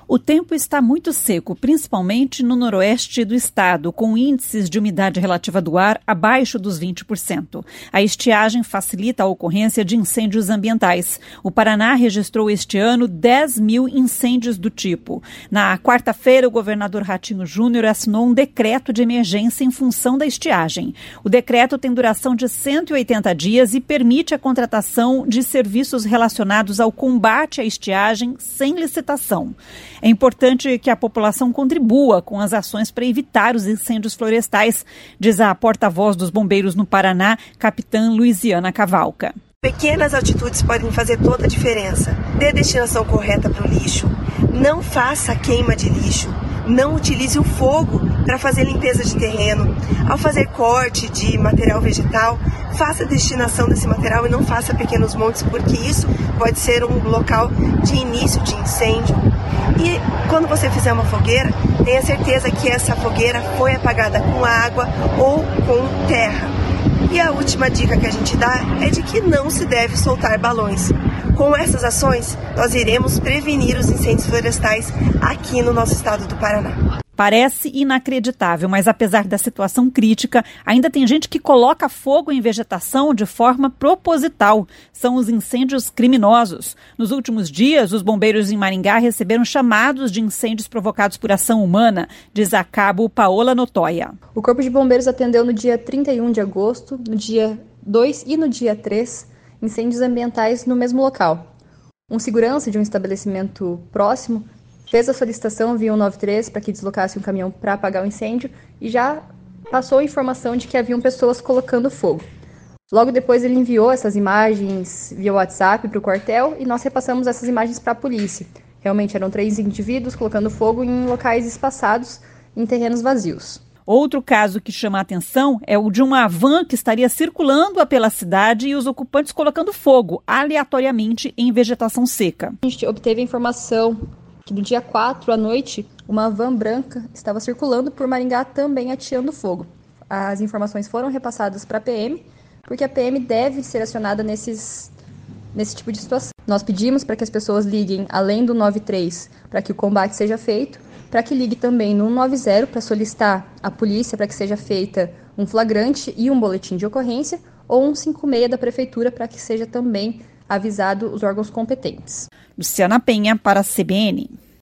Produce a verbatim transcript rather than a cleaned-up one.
O tempo está muito seco, principalmente no noroeste do estado, com índices de umidade relativa do ar abaixo dos vinte por cento. A estiagem facilita a ocorrência de incêndios ambientais. O Paraná registrou este ano dez mil incêndios do tipo. Na quarta-feira, o governador Ratinho Júnior assinou um decreto de emergência em função da estiagem. O decreto tem duração de cento e oitenta dias e permite a contratação de serviços relacionados ao combate à estiagem sem licitação. É importante que a população contribua com as ações para evitar os incêndios florestais, diz a porta-voz dos bombeiros no Paraná, capitã Luiziana Cavalca. Pequenas atitudes podem fazer toda a diferença. Dê destinação correta para o lixo. Não faça queima de lixo. Não utilize o fogo para fazer limpeza de terreno. Ao fazer corte de material vegetal, faça a destinação desse material e não faça pequenos montes, porque isso pode ser um local de início de incêndio. E quando você fizer uma fogueira, tenha certeza que essa fogueira foi apagada com água ou com terra. E a última dica que a gente dá é de que não se deve soltar balões. Com essas ações, nós iremos prevenir os incêndios florestais aqui no nosso estado do Paraná. Parece inacreditável, mas apesar da situação crítica, ainda tem gente que coloca fogo em vegetação de forma proposital. São os incêndios criminosos. Nos últimos dias, os bombeiros em Maringá receberam chamados de incêndios provocados por ação humana, diz a cabo Paola Notoya. O Corpo de Bombeiros atendeu no dia trinta e um de agosto, no dia dois e no dia três, incêndios ambientais no mesmo local. Um segurança de um estabelecimento próximo fez a solicitação via cento e noventa e três para que deslocasse um caminhão para apagar o incêndio e já passou a informação de que haviam pessoas colocando fogo. Logo depois ele enviou essas imagens via WhatsApp para o quartel e nós repassamos essas imagens para a polícia. Realmente eram três indivíduos colocando fogo em locais espaçados, em terrenos vazios. Outro caso que chama a atenção é o de uma van que estaria circulando pela cidade e os ocupantes colocando fogo aleatoriamente em vegetação seca. A gente obteve a informação que no dia quatro à noite, uma van branca estava circulando por Maringá também ateando fogo. As informações foram repassadas para a P M, porque a P M deve ser acionada nesses, nesse tipo de situação. Nós pedimos para que as pessoas liguem além do noventa e três para que o combate seja feito, para que ligue também no cento e noventa para solicitar à polícia para que seja feita um flagrante e um boletim de ocorrência, ou um cinquenta e seis da prefeitura para que seja também avisado os órgãos competentes. Luciana Penha para a C B N.